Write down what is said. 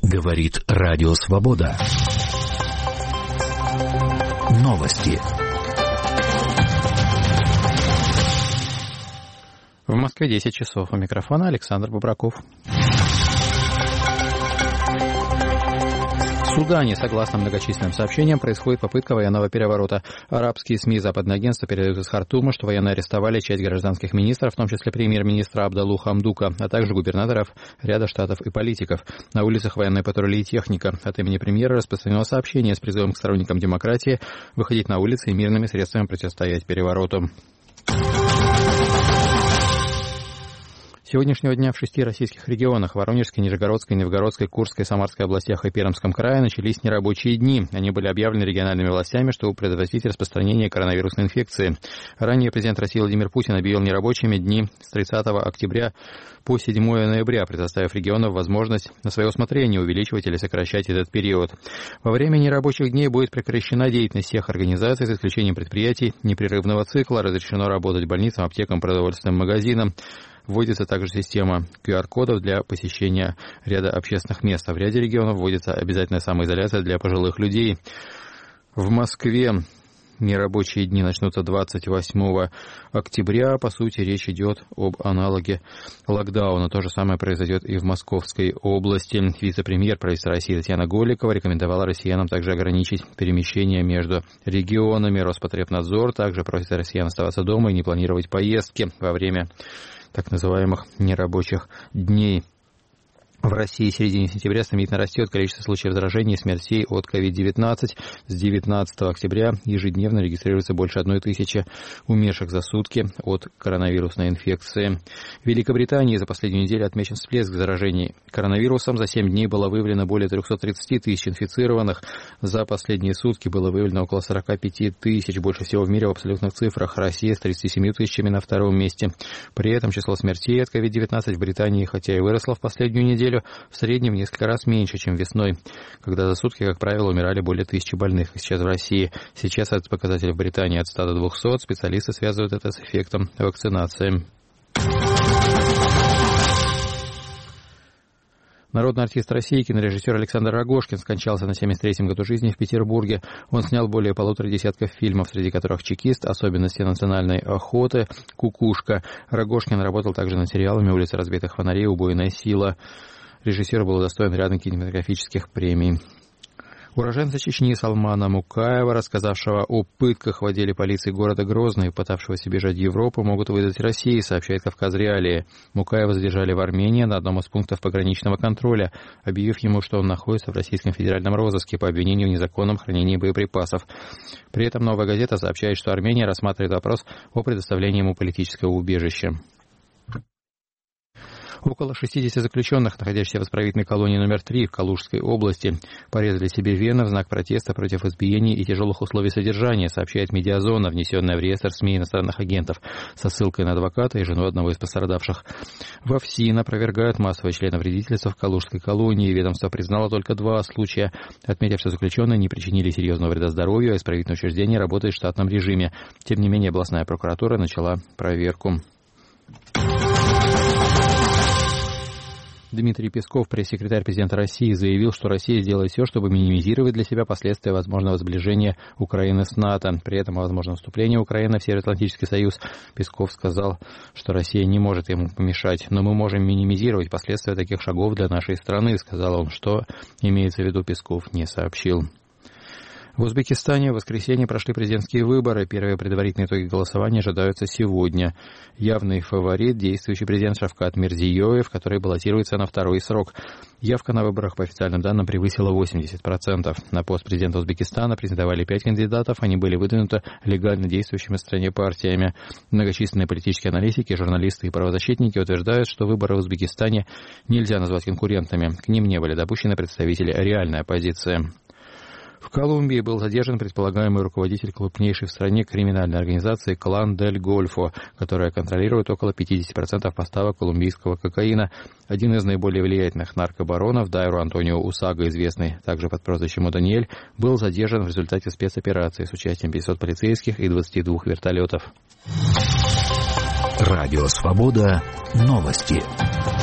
Говорит Радио Свобода. Новости. В Москве 10 часов. У микрофона Александр Бобраков. В Судане, согласно многочисленным сообщениям, происходит попытка военного переворота. Арабские СМИ и западное агентство передают из Хартума, что военные арестовали часть гражданских министров, в том числе премьер-министра Абдаллу Хамдука, а также губернаторов ряда штатов и политиков. На улицах военные патрули и техника. От имени премьера распространено сообщение с призывом к сторонникам демократии выходить на улицы и мирными средствами противостоять перевороту. С сегодняшнего дня в 6 российских регионах – Воронежской, Нижегородской, Новгородской, Курской, Самарской областях и Пермском крае – начались нерабочие дни. Они были объявлены региональными властями, чтобы предотвратить распространение коронавирусной инфекции. Ранее президент России Владимир Путин объявил нерабочими дни с 30 октября по 7 ноября, предоставив регионам возможность на свое усмотрение увеличивать или сокращать этот период. Во время нерабочих дней будет прекращена деятельность всех организаций, за исключением предприятий непрерывного цикла, разрешено работать больницам, аптекам, продовольственным магазинам. Вводится также система QR-кодов для посещения ряда общественных мест. А в ряде регионов вводится обязательная самоизоляция для пожилых людей. В Москве нерабочие дни начнутся 28 октября. По сути, речь идет об аналоге локдауна. То же самое произойдет и в Московской области. Вице-премьер правительства России Татьяна Голикова рекомендовала россиянам также ограничить перемещение между регионами. Роспотребнадзор также просит россиян оставаться дома и не планировать поездки во время так называемых нерабочих дней. В России в середине сентября стремительно растет количество случаев заражения и смертей от COVID-19. С 19 октября ежедневно регистрируется больше 1000 умерших за сутки от коронавирусной инфекции. В Великобритании за последнюю неделю отмечен всплеск заражений коронавирусом. За 7 дней было выявлено более 330 тысяч инфицированных. За последние сутки было выявлено около 45 тысяч. Больше всего в мире в абсолютных цифрах. Россия с 37 тысячами на втором месте. При этом число смертей от COVID-19 в Британии, хотя и выросло в последнюю неделю, в среднем в несколько раз меньше, чем весной, когда за сутки, как правило, умирали более 1000 больных. Сейчас в России. Сейчас этот показатель в Британии от 100 до 200. Специалисты связывают это с эффектом вакцинации. Народный артист России, кинорежиссер Александр Рогожкин скончался на 73-м году жизни в Петербурге. Он снял более 1,5 десятка фильмов, среди которых «Чекист», «Особенности национальной охоты», «Кукушка». Рогожкин работал также над сериалами «Улица разбитых фонарей», «Убойная сила». Режиссер был удостоен ряда кинематографических премий. Уроженца Чечни Салмана Мукаева, рассказавшего о пытках в отделе полиции города Грозный и пытавшегося бежать в Европу, могут выдать России, сообщает «Кавказ Реалии». Мукаева задержали в Армении на одном из пунктов пограничного контроля, объявив ему, что он находится в российском федеральном розыске по обвинению в незаконном хранении боеприпасов. При этом «Новая газета» сообщает, что Армения рассматривает вопрос о предоставлении ему политического убежища. Около 60 заключенных, находящихся в исправительной колонии номер 3 в Калужской области, порезали себе вены в знак протеста против избиений и тяжелых условий содержания, сообщает «Медиазона», внесенная в реестр СМИ иностранных агентов, со ссылкой на адвоката и жену одного из пострадавших. Во ФСИН опровергают массовое членовредительство в Калужской колонии. Ведомство признало только 2 случая, отметив, что заключенные не причинили серьезного вреда здоровью, а исправительное учреждение работает в штатном режиме. Тем не менее, областная прокуратура начала проверку. Дмитрий Песков, пресс-секретарь президента России, заявил, что Россия сделает все, чтобы минимизировать для себя последствия возможного сближения Украины с НАТО. При этом о возможном вступлении Украины в Североатлантический союз Песков сказал, что Россия не может ему помешать. Но мы можем минимизировать последствия таких шагов для нашей страны, сказал он. Что имеется в виду, Песков не сообщил. В Узбекистане в воскресенье прошли президентские выборы. Первые предварительные итоги голосования ожидаются сегодня. Явный фаворит – действующий президент Шавкат Мирзиёев, который баллотируется на 2-й срок. Явка на выборах, по официальным данным, превысила 80%. На пост президента Узбекистана претендовали 5 кандидатов. Они были выдвинуты легально действующими в стране партиями. Многочисленные политические аналитики, журналисты и правозащитники утверждают, что выборы в Узбекистане нельзя назвать конкурентными. К ним не были допущены представители реальной оппозиции. В Колумбии был задержан предполагаемый руководитель крупнейшей в стране криминальной организации «Клан Дель Гольфо», которая контролирует около 50% поставок колумбийского кокаина. Один из наиболее влиятельных наркобаронов, Дайро Антонио Усага, известный также под прозвищем Даниэль, был задержан в результате спецоперации с участием 500 полицейских и 22 вертолетов. Радио Свобода. Новости.